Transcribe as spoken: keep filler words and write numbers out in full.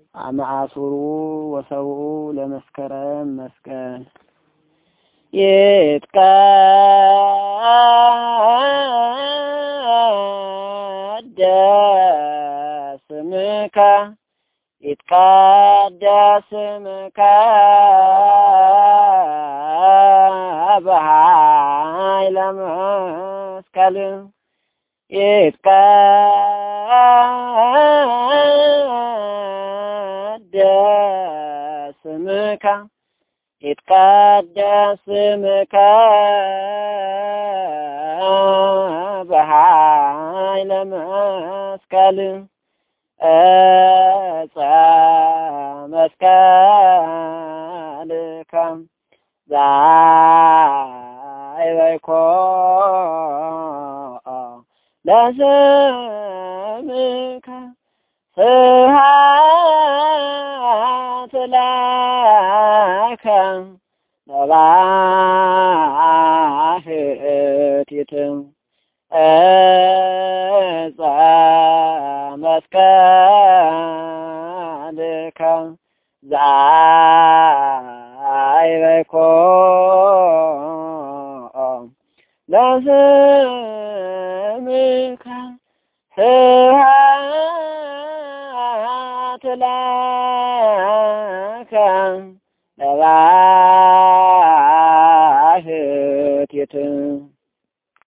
አማአሱሩ ወሰብኡ ለመስከረም መስቀል ይትቀደስ ስምከ ይትቀደስ ስምከ በኃይለ መስቀል ይትቀደስ ስምከ ይትቀደስ ስምከ በኃይለ መስቀል ዕፀ መስቀልከ ዛዕበይኮ ለስምከ ስብሐት ለከ ለባሕቲት ዕፀ መስቀልከ ዛዕበይኮ ለስምከ ስብሐት ለከ ለባ